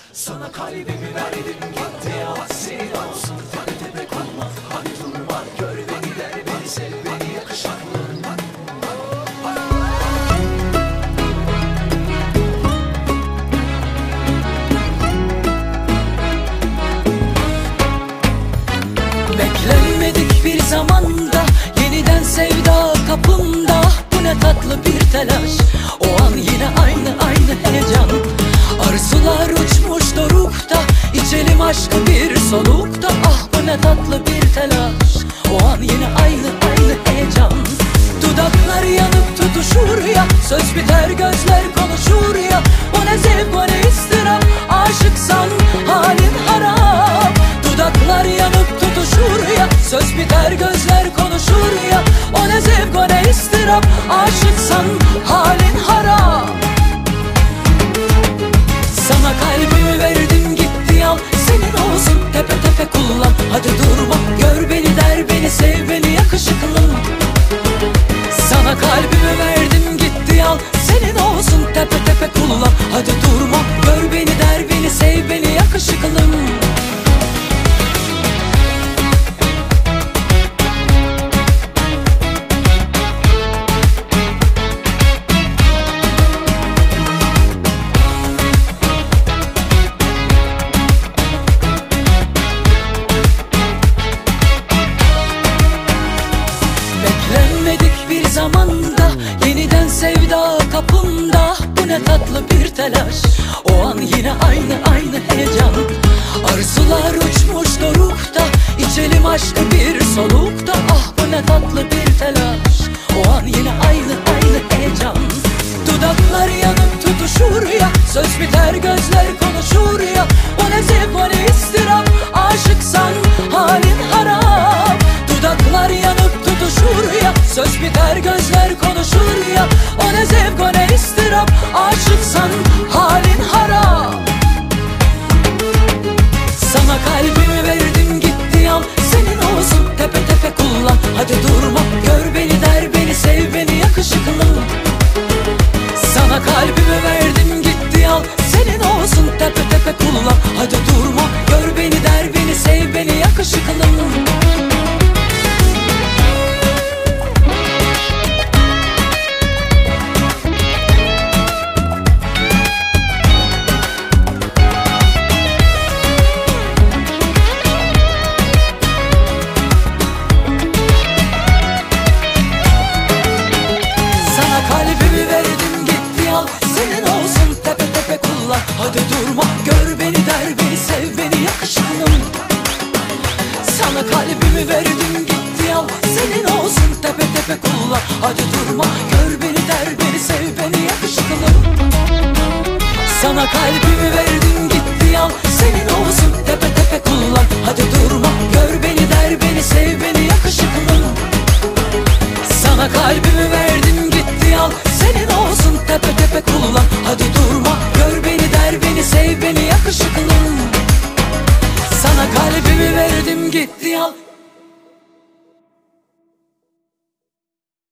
Sana kalbimi verdim gitti ya, senin olsun tepe tepe kullan. Hadi durma, gör beni, der beni, sev beni yakışıklı. Beklenmedik bir zamanda yeniden sevda kapımda. Bu ne tatlı bir telaş, o an yine aynı heyecan. Arzular uçmuş dorukta, içelim aşkı bir solukta. Ah bu ne tatlı bir telaş, o an yine aynı heyecan. Dudaklar yanıp tutuşur ya, söz biter gözler konuşur ya. O ne zevk o ne istirap, aşıksan halin harap. Dudaklar yanıp tutuşur ya, söz biter gözler konuşur ya. O ne zevk o ne istirap, aşıksan halin harap. Sana kalbimi verdim gitti al, senin olsun tepe tepe kullan. Hadi durma, gör beni, der beni, sev beni yakışıklım. Sana kalbimi verdim gitti al, senin olsun tepe tepe kullan. Hadi durma, gör beni, der beni, sev beni yakışıklım. Bir zamanda yeniden sevda kapımda. Bu ne tatlı bir telaş, o an yine aynı heyecan. Arzular uçmuş dorukta, içelim aşkı bir solukta. Ah bu ne tatlı bir telaş, o an yine aynı heyecan. Dudaklar yanıp tutuşur ya, söz biter gözler konuşur ya. O ne zevk o ne istirap, aşıksan halin harap. Dudaklar yanıp tutuşur ya, söz biter gözler konuşur ya. O ne zevk o ne istirap, aşıksan halin harap. Sana kalbimi verdim gitti al, senin olsun tepe tepe kullan. Hadi durma, gör beni, der beni, sev beni yakışıklı. Sana kalbimi verdim gitti al, senin olsun tepe tepe kullan. Hadi durma, gör beni, der beni, sev beni yakışıklı. Hadi durma, gör beni, der beni, sev beni yakışıklım. Sana kalbimi verdim gitti al, senin olsun tepe tepe kullan. Hadi durma, gör beni, der beni, sev beni yakışıklım. Sana kalbimi verdim gitti al, senin olsun tepe tepe kullan. Hadi durma, gör beni, der beni, sev beni yakışıklım. Sana kalbimi verdim gitti al, senin olsun tepe tepe kullan. Hadi durma, gör beni, der beni, sev beni yakışıklım. Sana kalbimi verdim gitti al.